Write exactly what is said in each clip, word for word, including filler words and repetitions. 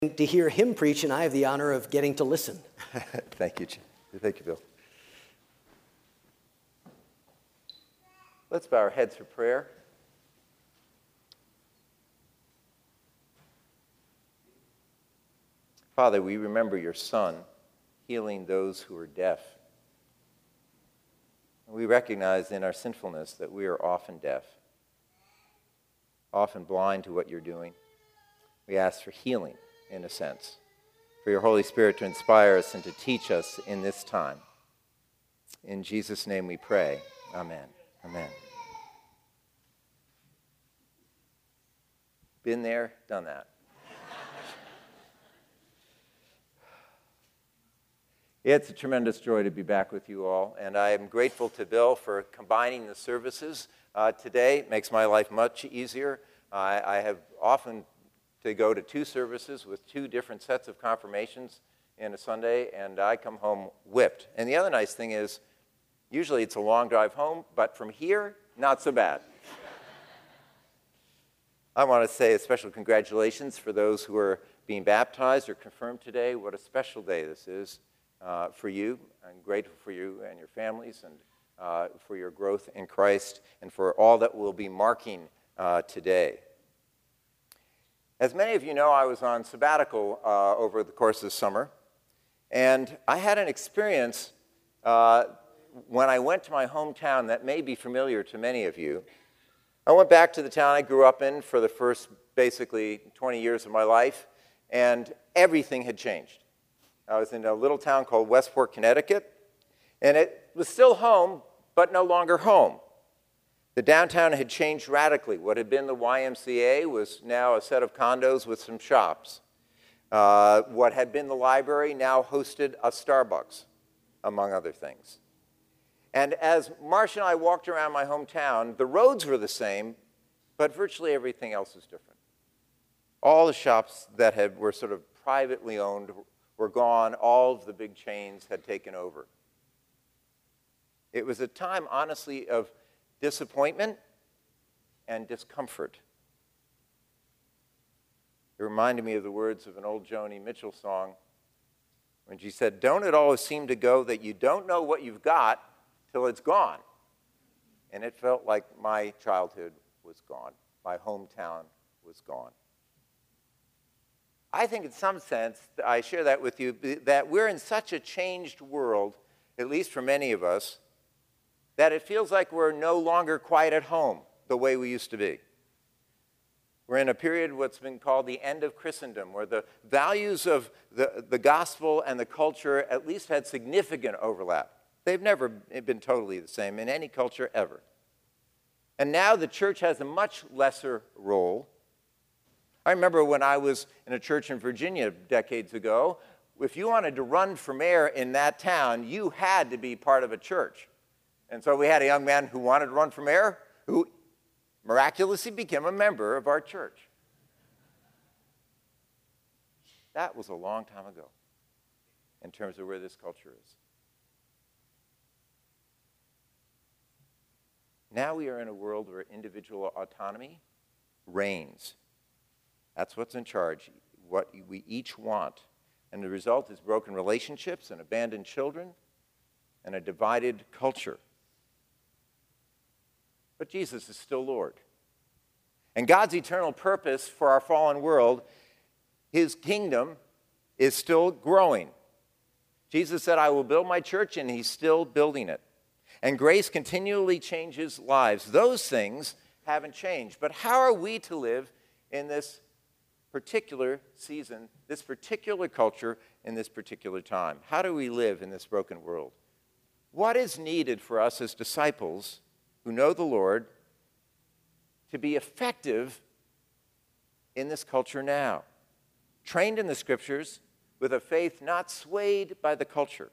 to hear him preach, and I have the honor of getting to listen. Thank you, Jim. Thank you, Bill. Let's bow our heads for prayer. Father, we remember your Son healing those who are deaf. We recognize in our sinfulness that we are often deaf, often blind to what you're doing. We ask for healing, in a sense, for your Holy Spirit to inspire us and to teach us in this time. In Jesus' name we pray. Amen. Amen. Been there, done that. It's a tremendous joy to be back with you all, and I am grateful to Bill for combining the services uh, today. It makes my life much easier. I, I have often to go to two services with two different sets of confirmations in a Sunday, and I come home whipped. And the other nice thing is, usually it's a long drive home, but from here, not so bad. I want to say a special congratulations for those who are being baptized or confirmed today. What a special day this is uh, for you. I'm grateful for you and your families and uh, for your growth in Christ and for all that we'll be marking uh, today. As many of you know, I was on sabbatical uh, over the course of the summer, and I had an experience uh, when I went to my hometown that may be familiar to many of you. I went back to the town I grew up in for the first, basically, twenty years of my life, and everything had changed. I was in a little town called Westport, Connecticut, and it was still home, but no longer home. The downtown had changed radically. What had been the Y M C A was now a set of condos with some shops. Uh, what had been the library now hosted a Starbucks, among other things. And as Marcia and I walked around my hometown, the roads were the same, but virtually everything else was different. All the shops that had, were sort of privately owned were gone. All of the big chains had taken over. It was a time, honestly, of disappointment and discomfort. It reminded me of the words of an old Joni Mitchell song when she said, "Don't it always seem to go that you don't know what you've got till it's gone?" And it felt like my childhood was gone. My hometown was gone. I think in some sense, I share that with you, that we're in such a changed world, at least for many of us, that it feels like we're no longer quite at home the way we used to be. We're in a period what's been called the end of Christendom, where the values of the, the gospel and the culture at least had significant overlap. They've never been totally the same in any culture ever. And now the church has a much lesser role. I remember when I was in a church in Virginia decades ago, if you wanted to run for mayor in that town, you had to be part of a church. And so we had a young man who wanted to run for mayor, who miraculously became a member of our church. That was a long time ago in terms of where this culture is. Now we are in a world where individual autonomy reigns. That's what's in charge, what we each want. And the result is broken relationships and abandoned children and a divided culture. But Jesus is still Lord. And God's eternal purpose for our fallen world, his kingdom, is still growing. Jesus said, "I will build my church," and he's still building it. And grace continually changes lives. Those things haven't changed. But how are we to live in this particular season, this particular culture, in this particular time? How do we live in this broken world? What is needed for us as disciples who know the Lord to be effective in this culture now? Trained in the Scriptures with a faith not swayed by the culture.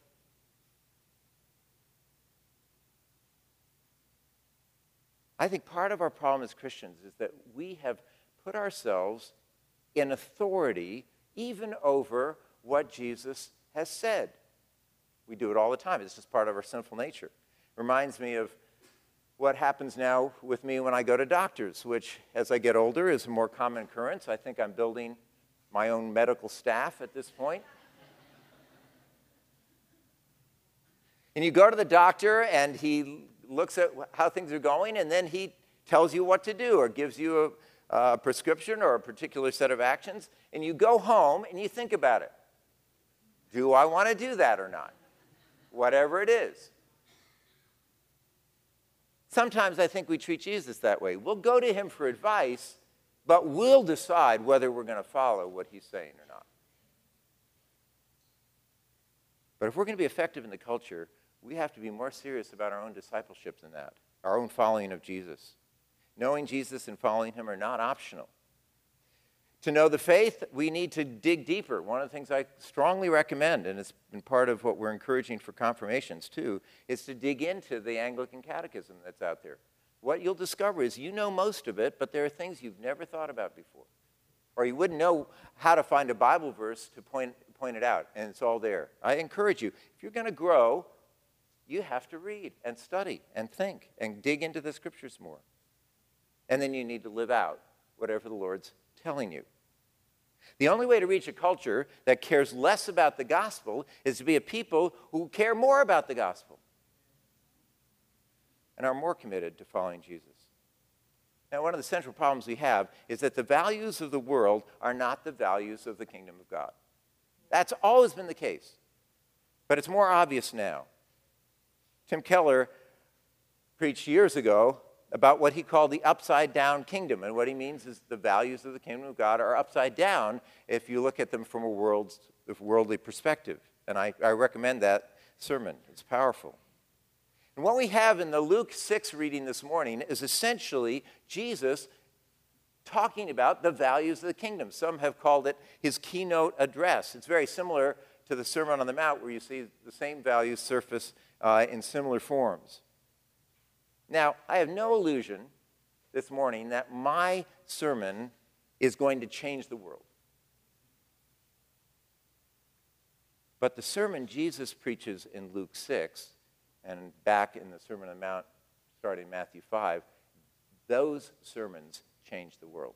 I think part of our problem as Christians is that we have put ourselves in authority even over what Jesus has said. We do it all the time. It's just part of our sinful nature. It reminds me of what happens now with me when I go to doctors, which, as I get older, is a more common occurrence. I think I'm building my own medical staff at this point. And you go to the doctor, and he looks at how things are going, and then he tells you what to do or gives you a, a prescription or a particular set of actions, and you go home and you think about it. Do I want to do that or not? Whatever it is. Sometimes I think we treat Jesus that way. We'll go to him for advice, but we'll decide whether we're going to follow what he's saying or not. But if we're going to be effective in the culture, we have to be more serious about our own discipleship than that, our own following of Jesus. Knowing Jesus and following him are not optional. To know the faith, we need to dig deeper. One of the things I strongly recommend, and it's been part of what we're encouraging for confirmations too, is to dig into the Anglican Catechism that's out there. What you'll discover is you know most of it, but there are things you've never thought about before. Or you wouldn't know how to find a Bible verse to point, point it out, and it's all there. I encourage you, if you're going to grow, you have to read and study and think and dig into the Scriptures more. And then you need to live out whatever the Lord's telling you. The only way to reach a culture that cares less about the gospel is to be a people who care more about the gospel and are more committed to following Jesus. Now, one of the central problems we have is that the values of the world are not the values of the kingdom of God. That's always been the case, but it's more obvious now. Tim Keller preached years ago about what he called the upside-down kingdom. And what he means is the values of the kingdom of God are upside down if you look at them from a world's, worldly perspective. And I, I recommend that sermon. It's powerful. And what we have in the Luke six reading this morning is essentially Jesus talking about the values of the kingdom. Some have called it his keynote address. It's very similar to the Sermon on the Mount, where you see the same values surface uh, in similar forms. Now, I have no illusion this morning that my sermon is going to change the world. But the sermon Jesus preaches in Luke six and back in the Sermon on the Mount starting in Matthew five, those sermons change the world.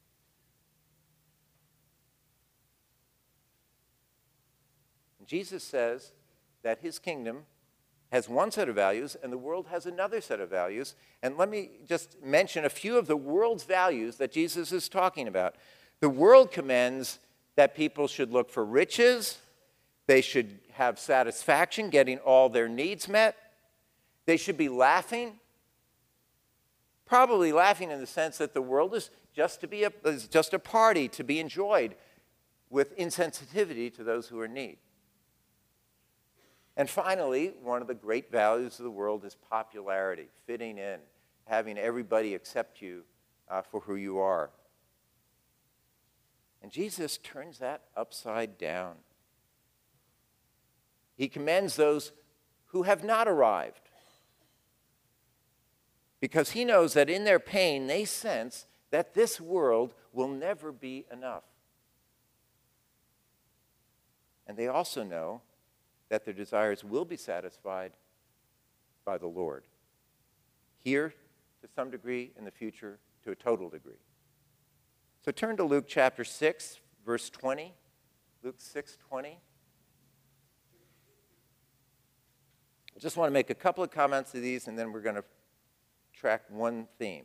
And Jesus says that his kingdom has one set of values, and the world has another set of values. And let me just mention a few of the world's values that Jesus is talking about. The world commends that people should look for riches, they should have satisfaction, getting all their needs met, they should be laughing, probably laughing in the sense that the world is just, to be a, is just a party to be enjoyed with insensitivity to those who are in need. And finally, one of the great values of the world is popularity, fitting in, having everybody accept you uh, for who you are. And Jesus turns that upside down. He commends those who have not arrived, because he knows that in their pain they sense that this world will never be enough. And they also know that their desires will be satisfied by the Lord. Here, to some degree, in the future, to a total degree. So turn to Luke chapter six, verse twenty. Luke six twenty. I just want to make a couple of comments to these, and then we're going to track one theme.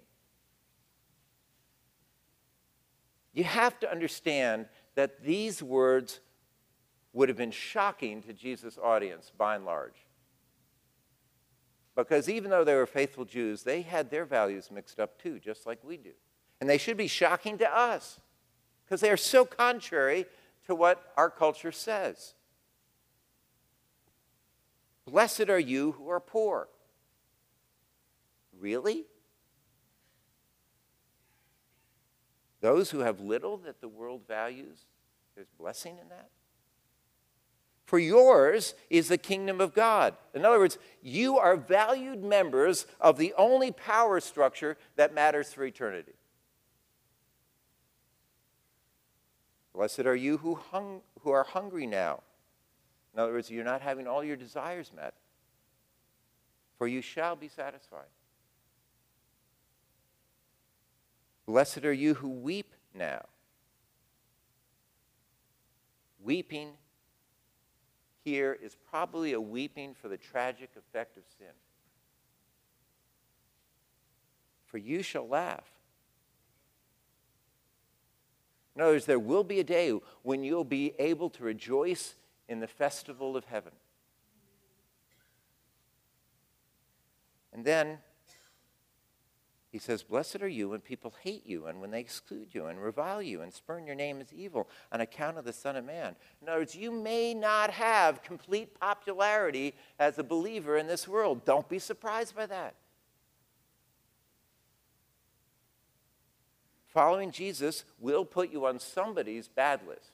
You have to understand that these words would have been shocking to Jesus' audience, by and large. Because even though they were faithful Jews, they had their values mixed up too, just like we do. And they should be shocking to us, because they are so contrary to what our culture says. Blessed are you who are poor. Really? Those who have little that the world values, there's blessing in that? For yours is the kingdom of God. In other words, you are valued members of the only power structure that matters for eternity. Blessed are you who, hung, who are hungry now. In other words, you're not having all your desires met, for you shall be satisfied. Blessed are you who weep now. weeping here is probably a weeping for the tragic effect of sin. For you shall laugh. In other words, there will be a day when you'll be able to rejoice in the festival of heaven. And then he says, blessed are you when people hate you and when they exclude you and revile you and spurn your name as evil on account of the Son of Man. In other words, you may not have complete popularity as a believer in this world. Don't be surprised by that. Following Jesus will put you on somebody's bad list.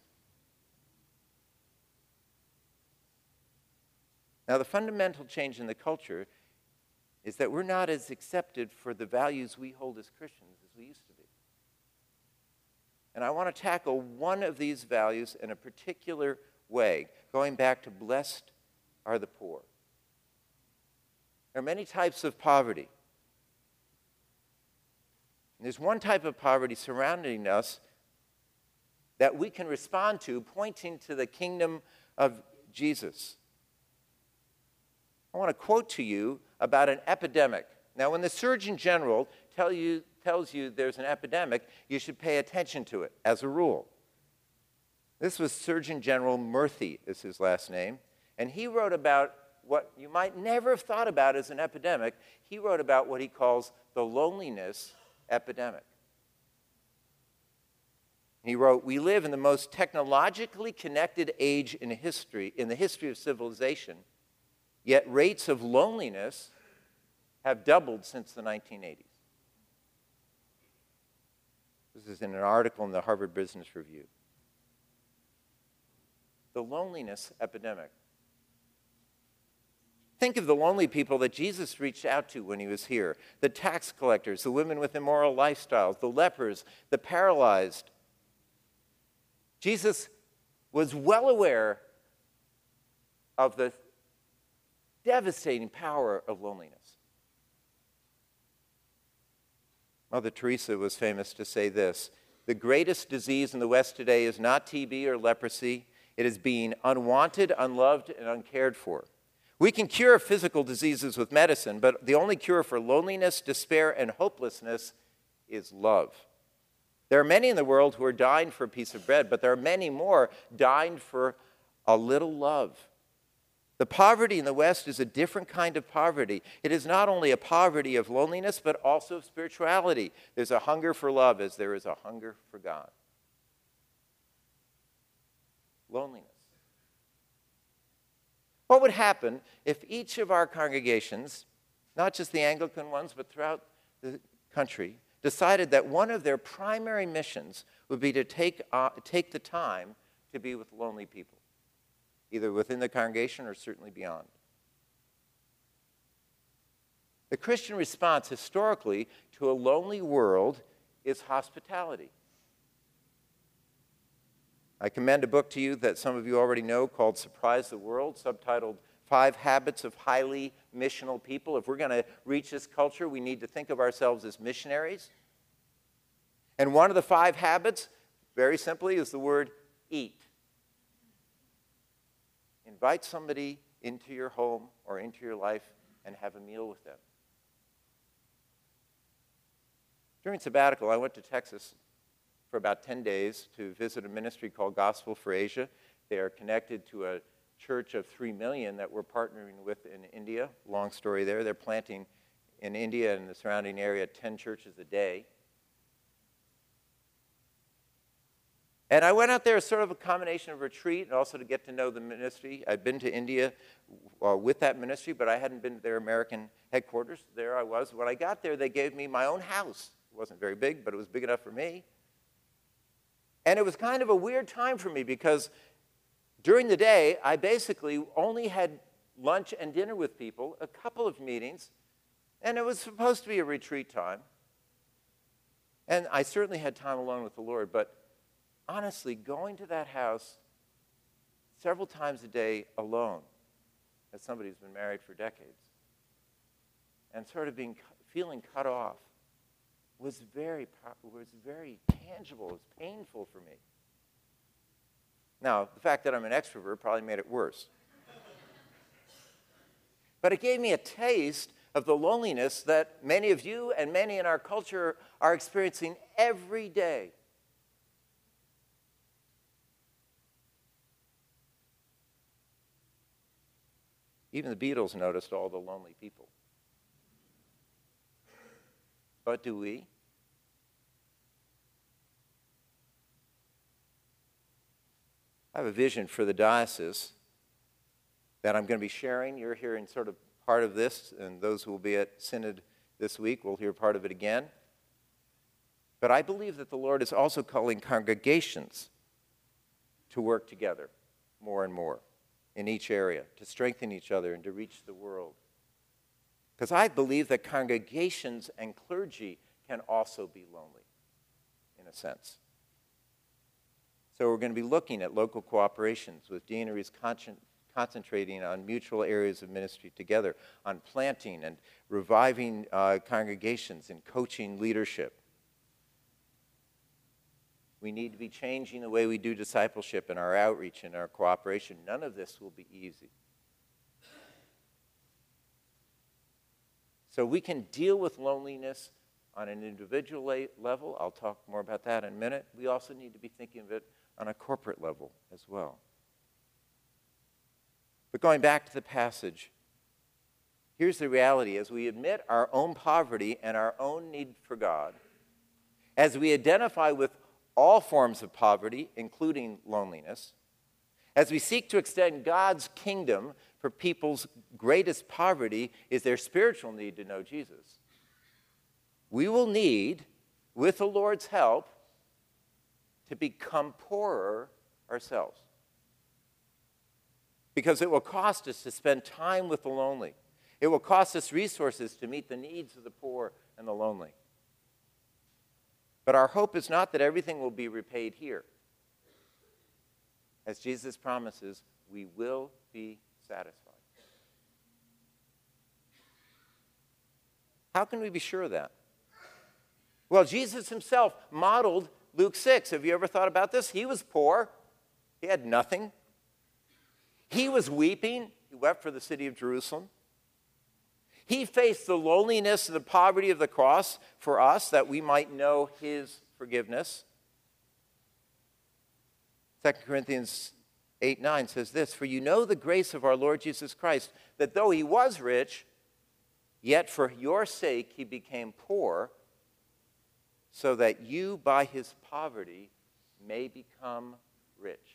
Now, the fundamental change in the culture is that we're not as accepted for the values we hold as Christians as we used to be. And I want to tackle one of these values in a particular way, going back to blessed are the poor. There are many types of poverty. And there's one type of poverty surrounding us that we can respond to, pointing to the kingdom of Jesus. I want to quote to you about an epidemic. Now, when the Surgeon General tell you, tells you there's an epidemic, you should pay attention to it, as a rule. This was Surgeon General Murthy, is his last name, and he wrote about what you might never have thought about as an epidemic. He wrote about what he calls the loneliness epidemic. He wrote, we live in the most technologically connected age in history, in the history of civilization, yet rates of loneliness have doubled since the nineteen eighties. This is in an article in the Harvard Business Review. The loneliness epidemic. Think of the lonely people that Jesus reached out to when he was here. The tax collectors, the women with immoral lifestyles, the lepers, the paralyzed. Jesus was well aware of the devastating power of loneliness. Mother Teresa was famous to say this: the greatest disease in the West today is not T B or leprosy. It is being unwanted, unloved, and uncared for. We can cure physical diseases with medicine, but the only cure for loneliness, despair, and hopelessness is love. There are many in the world who are dying for a piece of bread, but there are many more dying for a little love. The poverty in the West is a different kind of poverty. It is not only a poverty of loneliness, but also of spirituality. There's a hunger for love as there is a hunger for God. Loneliness. What would happen if each of our congregations, not just the Anglican ones, but throughout the country, decided that one of their primary missions would be to take, uh, take the time to be with lonely people, either within the congregation or certainly beyond? The Christian response historically to a lonely world is hospitality. I commend a book to you that some of you already know called Surprise the World, subtitled Five Habits of Highly Missional People. If we're going to reach this culture, we need to think of ourselves as missionaries. And one of the five habits, very simply, is the word eat. Invite somebody into your home or into your life and have a meal with them. During sabbatical, I went to Texas for about ten days to visit a ministry called Gospel for Asia. They are connected to a church of three million that we're partnering with in India. Long story there. They're planting in India and the surrounding area ten churches a day. And I went out there as sort of a combination of retreat and also to get to know the ministry. I'd been to India uh, with that ministry, but I hadn't been to their American headquarters. There I was. When I got there, they gave me my own house. It wasn't very big, but it was big enough for me. And it was kind of a weird time for me because during the day, I basically only had lunch and dinner with people, a couple of meetings, and it was supposed to be a retreat time. And I certainly had time alone with the Lord, but honestly, going to that house several times a day alone, as somebody who's been married for decades, and sort of being feeling cut off, was very was very tangible. It was painful for me. Now, the fact that I'm an extrovert probably made it worse. But it gave me a taste of the loneliness that many of you and many in our culture are experiencing every day. Even the Beatles noticed all the lonely people. But do we? I have a vision for the diocese that I'm going to be sharing. You're hearing sort of part of this, and those who will be at Synod this week will hear part of it again. But I believe that the Lord is also calling congregations to work together more and more in each area, to strengthen each other and to reach the world. Because I believe that congregations and clergy can also be lonely, in a sense. So we're going to be looking at local cooperations with deaneries con- concentrating on mutual areas of ministry together, on planting and reviving uh, congregations and coaching leadership. We need to be changing the way we do discipleship and our outreach and our cooperation. None of this will be easy. So we can deal with loneliness on an individual level. I'll talk more about that in a minute. We also need to be thinking of it on a corporate level as well. But going back to the passage, here's the reality. As we admit our own poverty and our own need for God, as we identify with all forms of poverty, including loneliness, as we seek to extend God's kingdom for people's greatest poverty is their spiritual need to know Jesus, we will need, with the Lord's help, to become poorer ourselves. Because it will cost us to spend time with the lonely. It will cost us resources to meet the needs of the poor and the lonely. But our hope is not that everything will be repaid here. As Jesus promises, we will be satisfied. How can we be sure of that? Well, Jesus himself modeled Luke six. Have you ever thought about this? He was poor. He had nothing. He was weeping. He wept for the city of Jerusalem. He faced the loneliness and the poverty of the cross for us that we might know his forgiveness. Second Corinthians eight nine says this, "For you know the grace of our Lord Jesus Christ, that though he was rich, yet for your sake he became poor, so that you by his poverty may become rich."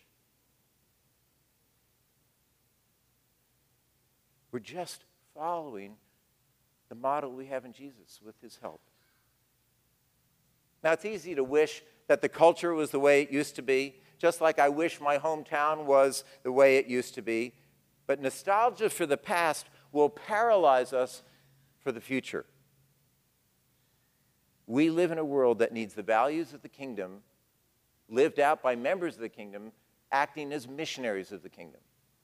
We're just following the model we have in Jesus with his help. Now, it's easy to wish that the culture was the way it used to be, just like I wish my hometown was the way it used to be. But nostalgia for the past will paralyze us for the future. We live in a world that needs the values of the kingdom lived out by members of the kingdom acting as missionaries of the kingdom.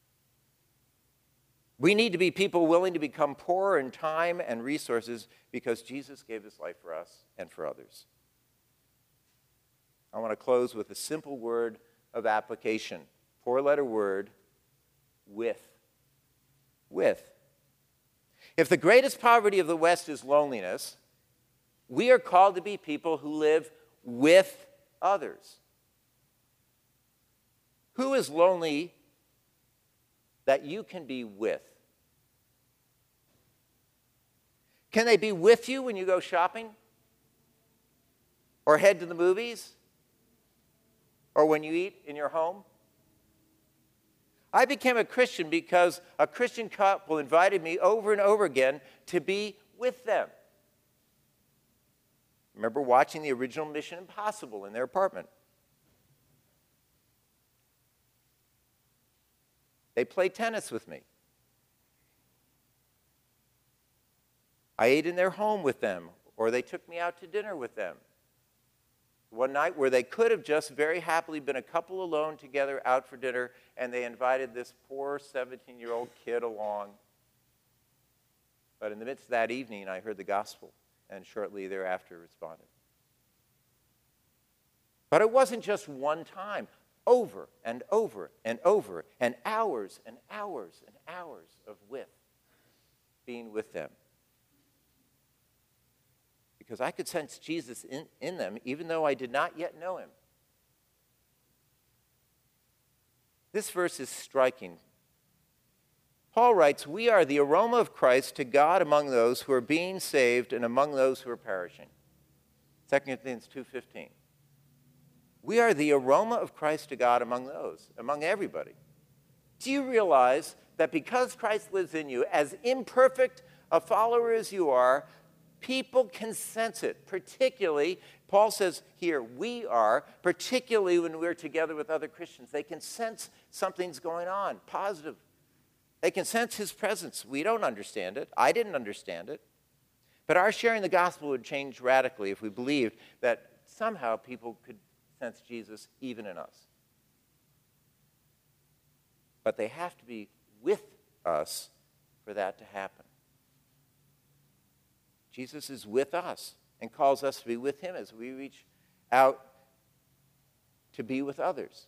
We need to be people willing to become poorer in time and resources because Jesus gave his life for us and for others. I want to close with a simple word of application. Four-letter word, with. With. If the greatest poverty of the West is loneliness, we are called to be people who live with others. Who is lonely that you can be with? Can they be with you when you go shopping? Or head to the movies? Or when you eat in your home? I became a Christian because a Christian couple invited me over and over again to be with them. I remember watching the original Mission Impossible in their apartment. They played tennis with me. I ate in their home with them, or they took me out to dinner with them. One night where they could have just very happily been a couple alone together out for dinner, and they invited this poor seventeen-year-old kid along. But in the midst of that evening, I heard the gospel, and shortly thereafter responded. But it wasn't just one time. over and over and over, and hours and hours and hours of with, being with them. Because I could sense Jesus in, in them, even though I did not yet know him. This verse is striking. Paul writes, "We are the aroma of Christ to God among those who are being saved and among those who are perishing." Second Corinthians two fifteen. We are the aroma of Christ to God among those, among everybody. Do you realize that because Christ lives in you, as imperfect a follower as you are, people can sense it, particularly, Paul says here, we are, particularly when we're together with other Christians. They can sense something's going on, positive. They can sense his presence. We don't understand it. I didn't understand it. But our sharing the gospel would change radically if we believed that somehow people could sense Jesus even in us. But they have to be with us for that to happen. Jesus is with us and calls us to be with him as we reach out to be with others.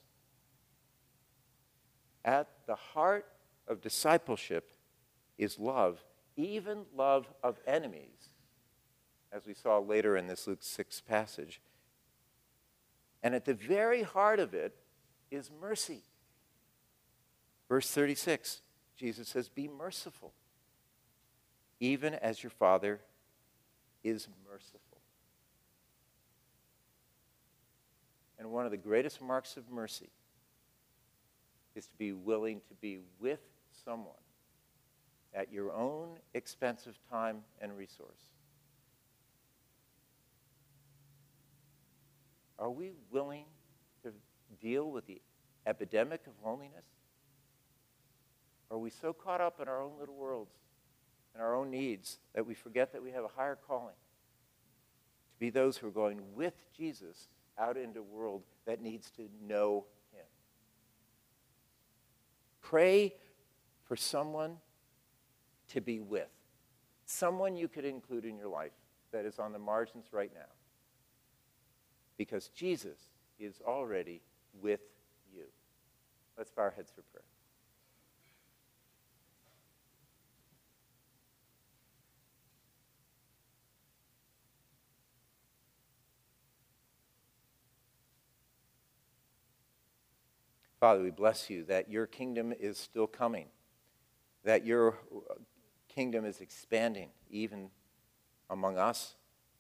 At the heart of discipleship is love, even love of enemies, as we saw later in this Luke six passage. And at the very heart of it is mercy. Verse thirty-six, Jesus says, "Be merciful, even as your Father is merciful." And one of the greatest marks of mercy is to be willing to be with someone at your own expense of time and resource. Are we willing to deal with the epidemic of loneliness? Are we so caught up in our own little worlds and our own needs that we forget that we have a higher calling to be those who are going with Jesus out into a world that needs to know him? Pray for someone to be with, someone you could include in your life that is on the margins right now, because Jesus is already with you. Let's bow our heads for prayer. Father, we bless you that your kingdom is still coming, that your kingdom is expanding even among us.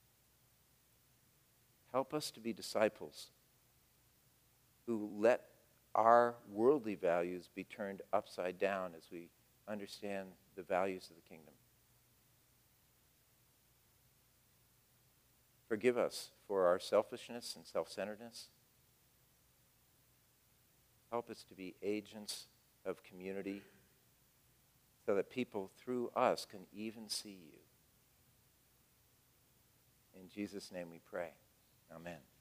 Help us to be disciples who let our worldly values be turned upside down as we understand the values of the kingdom. Forgive us for our selfishness and self-centeredness. Help us to be agents of community so that people through us can even see you. In Jesus' name we pray. Amen.